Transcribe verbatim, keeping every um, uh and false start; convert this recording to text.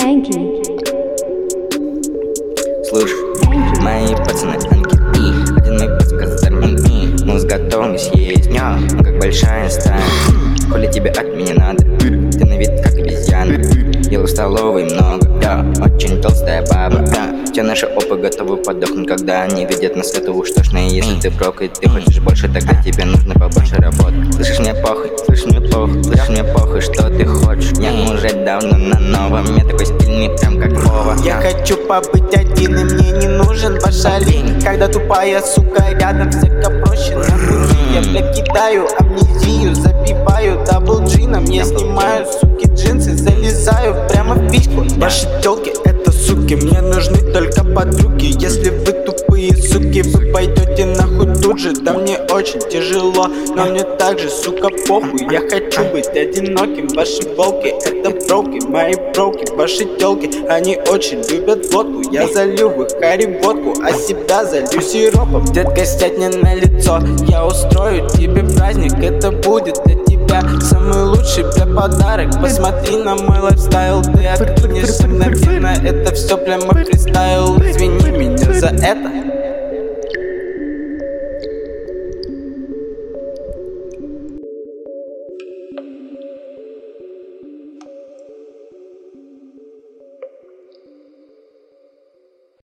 Слушай, мои пацаны анки, один мой подсказ зармани. Мы с готовым съесть, мы как большая стая. Коли тебе от меня надо, ты на вид как обезьяна. Ела в столовой много, да, очень толстая баба, да. Все наши опы готовы подохнуть, когда они видят нас. Это уж точно. Если ты брок и ты хочешь больше, тогда тебе нужно побольше работы. Слышишь, мне похуй, слышишь, мне похуй, слышишь, мне похуй, что ты хочешь. Я уже давно на новом, мне такой стильный, прям как Вова. Я хочу побыть один, и мне не нужен ваш олень. Когда тупая сука рядом, всяко проще нахуй. Я, бля, кидаю амнезию, забиваю дабл джином. Я снимаю, суки, джинсы, залезаю прямо в письку. Ваши тёлки это суки, мне нужны только подруги. Если вы тупые суки, вы пойдете нахуй тут же. Да мне очень тяжело, но мне также, сука, похуй. Я хочу быть одиноким, ваши волки это броки. Мои броки, ваши тёлки, они очень любят водку. Я залью в их хари водку, а себя залью сиропом. Детка, сядь мне на лицо, я устрою тебе праздник. Это будет для тебя самый лучший, бля, подарок. Посмотри на мой лайфстайл, ты откинешься мгновенно. Это все прямо фристайл, извини меня за это.